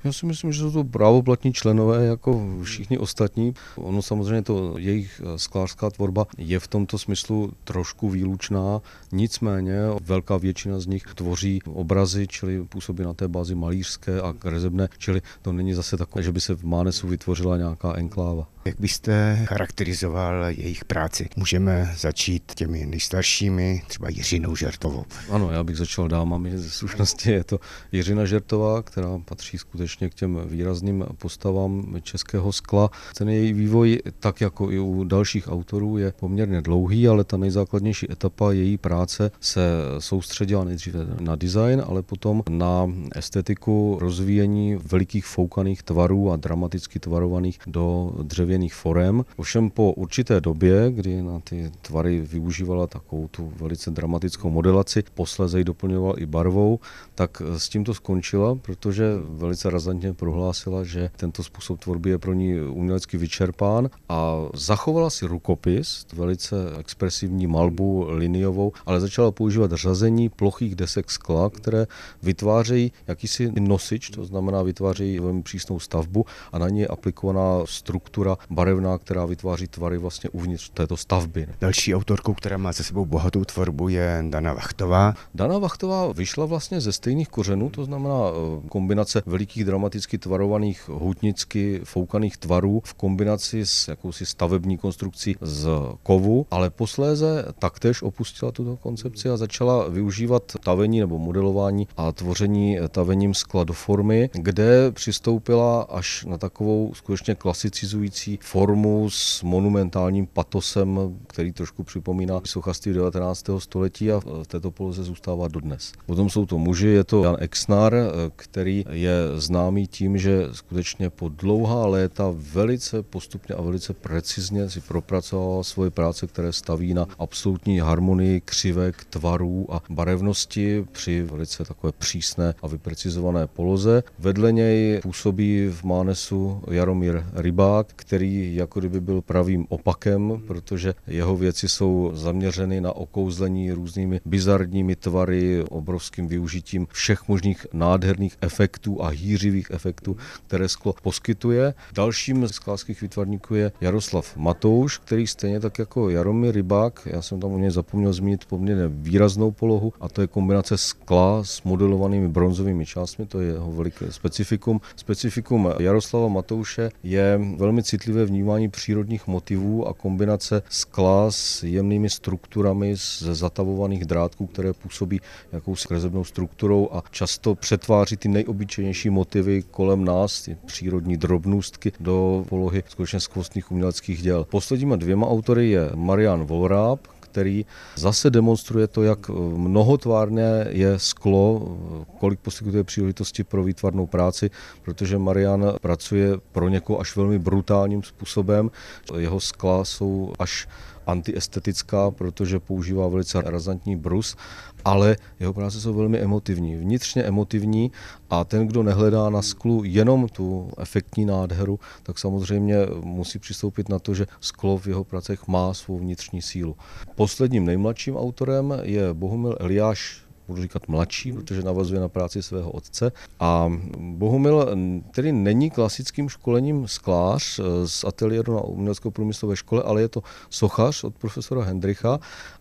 Já si myslím, že jsou to právoplatní členové jako všichni ostatní. Ono samozřejmě to jejich sklářská tvorba je v tomto smyslu trošku výlučná, nicméně velká většina z nich tvoří obrazy, čili působí na té bázi malířské a kresebné, čili to není zase takové, že by se v Mánesu vytvořila nějaká enkláva. Jak byste charakterizoval jejich práci? Můžeme začít těmi nejstaršími, třeba Jiřinou Žertovou. Ano, já bych začal dámami ze slušnosti. Je to Jiřina Žertová, která patří skutečně k těm výrazným postavám českého skla. Ten její vývoj, tak jako i u dalších autorů, je poměrně dlouhý, ale ta nejzákladnější etapa její práce se soustředila nejdříve na design, ale potom na estetiku rozvíjení velikých foukaných tvarů a dramaticky tvarovaných do dřevěných forem. Ovšem po určité době, kdy na ty tvary využívala takovou tu velice dramatickou modelaci, posléze ji doplňovala i barvou, tak s tím to skončila, protože velice razantně prohlásila, že tento způsob tvorby je pro ní umělecky vyčerpán a zachovala si rukopis, velice expresivní malbu liniovou, ale začala používat řazení plochých desek skla, které vytvářejí jakýsi nosič, to znamená vytvářejí velmi přísnou stavbu a na ní je aplikovaná struktura barevná, která vytváří tvary vlastně uvnitř této stavby. Další autorkou, která má za sebou bohatou tvorbu, je Dana Vachtová. Dana Vachtová vyšla vlastně ze stejných kořenů, to znamená kombinace velikých dramaticky tvarovaných hutnicky foukaných tvarů v kombinaci s jakousi stavební konstrukcí z kovu, ale posléze taktéž opustila tuto koncepci a začala využívat tavení nebo modelování a tvoření tavením skla do formy, kde přistoupila až na takovou skutečně klasicizující formu s monumentálním patosem, který trošku připomíná sochařství 19. století a v této poloze zůstává dodnes. Potom jsou to muži, je to Jan Exnar, který je známý tím, že skutečně po dlouhá léta velice postupně a velice precizně si propracoval svoje práce, které staví na absolutní harmonii křivek, tvarů a barevnosti při velice takové přísné a vyprecizované poloze. Vedle něj působí v Mánesu Jaromír Rybák, který jako kdyby byl pravým opakem, protože jeho věci jsou zaměřeny na okouzlení různými bizarními tvary, obrovským využitím všech možných nádherných efektů a hýřivých efektů, které sklo poskytuje. Dalším z sklářských výtvarníků je Jaroslav Matouš, který stejně tak jako Jaromír Rybák, já jsem tam u něj zapomněl zmínit poměrně výraznou polohu, a to je kombinace skla s modelovanými bronzovými částmi, to je jeho veliké specifikum. Specifikum Jaroslava Matouše je velmi citlivé vnímání přírodních motivů a kombinace skla s jemnými strukturami ze zatavovaných drátků, které působí jakousi kresebnou strukturou a často přetváří ty nejobyčejnější motivy kolem nás, ty přírodní drobnůstky, do polohy skutečně skvostných uměleckých děl. Posledníma dvěma autory je Marian Volráb, který zase demonstruje to, jak mnohotvárné je sklo, kolik poskytuje příležitosti pro výtvarnou práci, protože Marian pracuje pro někoho až velmi brutálním způsobem. Jeho skla jsou až antiestetická, protože používá velice razantní brus, ale jeho práce jsou velmi emotivní, vnitřně emotivní a ten, kdo nehledá na sklu jenom tu efektní nádheru, tak samozřejmě musí přistoupit na to, že sklo v jeho pracech má svou vnitřní sílu. Posledním nejmladším autorem je Bohumil Eliáš, budu říkat mladší, protože navazuje na práci svého otce. A Bohumil, který není klasickým školením sklář z ateliéru na umělecko-průmyslové škole, ale je to sochař od profesora Hendrycha.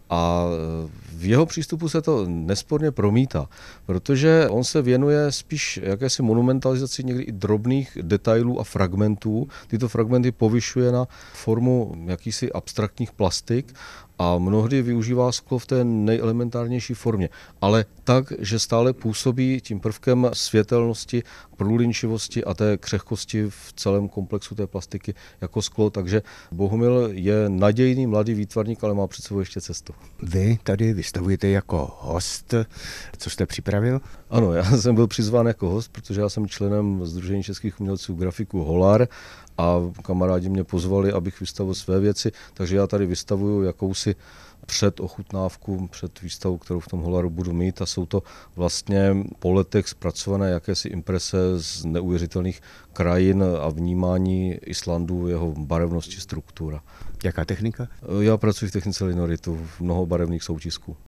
A v jeho přístupu se to nesporně promítá, protože on se věnuje spíš jakési monumentalizaci někdy i drobných detailů a fragmentů. Tyto fragmenty povyšuje na formu jakýsi abstraktních plastik a mnohdy využívá sklo v té nejelementárnější formě, ale tak, že stále působí tím prvkem světelnosti, průlinčivosti a té křehkosti v celém komplexu té plastiky jako sklo, takže Bohumil je nadějný mladý výtvarník, ale má před sebou ještě cestu. Vy tady vystavujete jako host. Co jste připravil? Ano, já jsem byl přizván jako host, protože já jsem členem Sdružení českých umělců grafiků Holar a kamarádi mě pozvali, abych vystavil své věci, takže já tady vystavuju jakousi předochutnávku před výstavou, kterou v tom Holaru budu mít, a jsou to vlastně po letech zpracované jakési imprese z neuvěřitelných krajin a vnímání Islandu, jeho barevnosti, struktura. Jaká technika? Já pracuji v technice linoritu, v mnoho barevných soutisků.